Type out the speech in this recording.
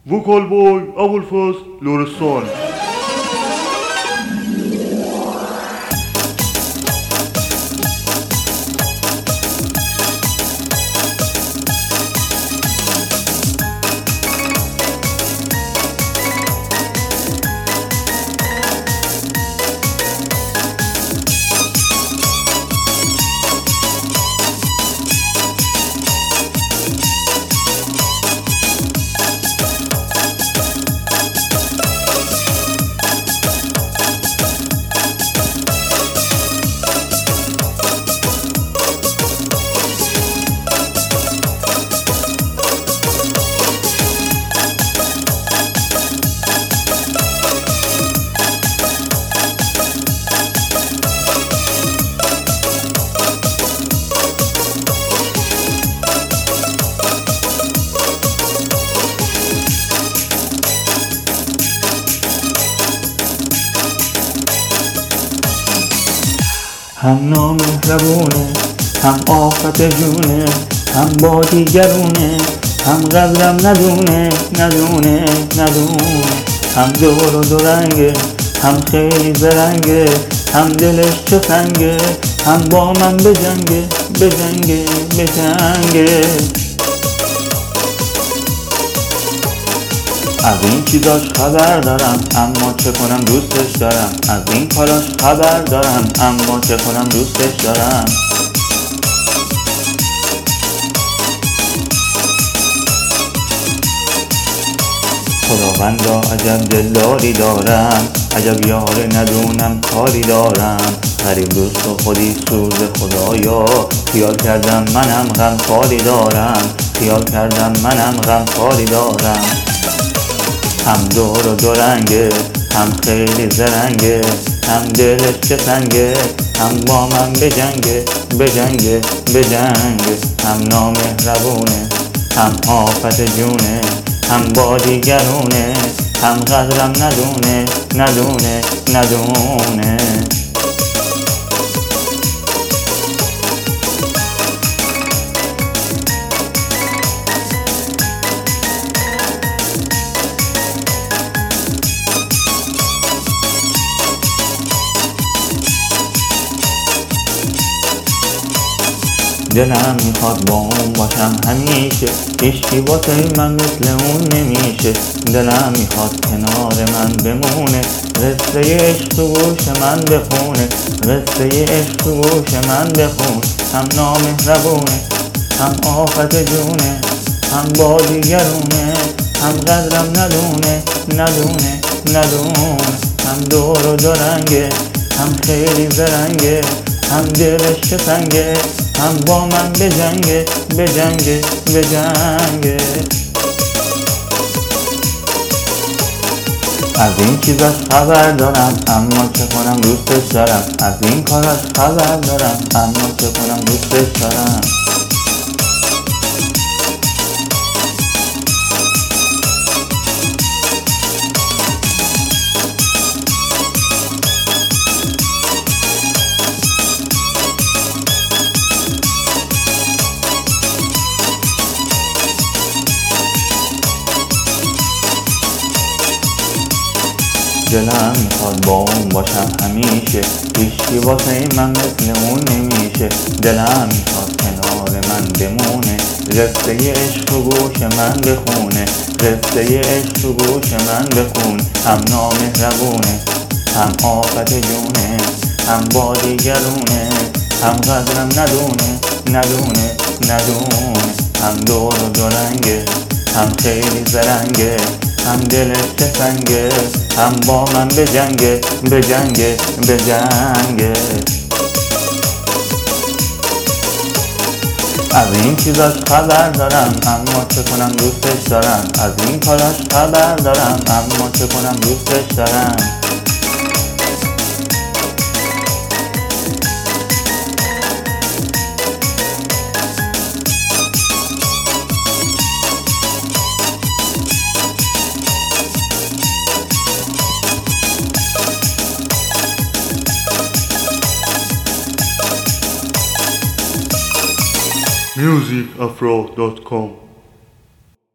وکال بای ابوالفضل لرستان. هم نامهربونه، هم آفت جونه، هم با دیگرونه، هم قدرم ندونه. هم دور و دورنگه، هم خیلی زرنگه، هم دلش تفنگه، هم با من بجنگه. از این چیزاش خبر دارم، اما چه کنم دوستش دارم. از این کاراش خبر دارم، اما چه کنم دوستش دارم. خداوندا عجب دلداری دارم، عجب یار ندونم کاری دارم. غریب دوست و خودی سوز خدایا، خیال کردم منم غمخواری دارم. هم دور و دورنگه، هم خیلی زرنگه، هم دلش تفنگه، هم با من بجنگه. هم نامهربونه، هم آفت جونه، هم با دیگرونه، هم قدرم ندونه. دلم میخواد با اون باشم همیشه، هیچکی واسه من مثل اون نمیشه. دلم میخواد کنار من بمونه، قصه عشق تو گوش من بخون. هم نامهربونه، هم آفت جونه، هم با دیگرونه، هم قدرم ندونه. هم دور و دورنگه، هم خیلی زرنگه، هم دلش تفنگه، هم با من بجنگه. از این چیزاش خبر دارم، اما چه کنم دوستش دارم. از این کاراش خبر دارم، اما چه کنم دوستش دارم. دلم میخواد با اون باشم همیشه، هیچکی واسه من مثل اون نمیشه. دلم میخواد کنار من بمونه، قصه عشق تو گوش من بخون. هم نامهربونه، هم آفت جونه، هم با دیگرونه، هم قدرم ندونه. هم دور و دورنگه، هم خیلی زرنگه، هم دلش تفنگه، هم با من بجنگه. از این چیزاش خبر دارم، اما چه کنم دوستش دارم. از این کاراش خبر دارم، اما چه کنم دوستش دارم. musicafro.com